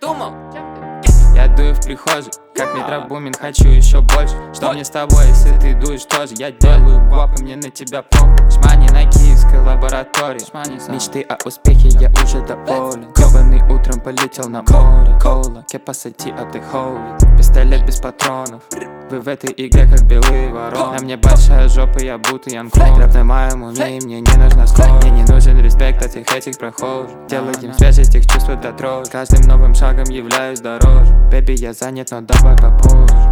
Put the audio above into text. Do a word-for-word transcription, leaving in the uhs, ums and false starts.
думал? Я дую в прихожей, как метробумин, хочу еще больше. Что мне с тобой, если ты дуешь тоже? Я делаю гвап, и мне на тебя похуй. Шмани на киевской лаборатории, мечты о успехе, я уже доволен. Ёбаный утром полетел на море. Кола, кепасати от их холод. Пистолет без патронов. Вы в этой игре как белые вороны. На мне большая жопа, я будто Янкон. Рэп на моем уме, и мне не нужна скорость. Мне не нужен респект от всех этих прохожих. Делаем свежесть, их чувства до дрожи. Каждым новым шагом являюсь дороже. Бэби, я занят, но давай попозже.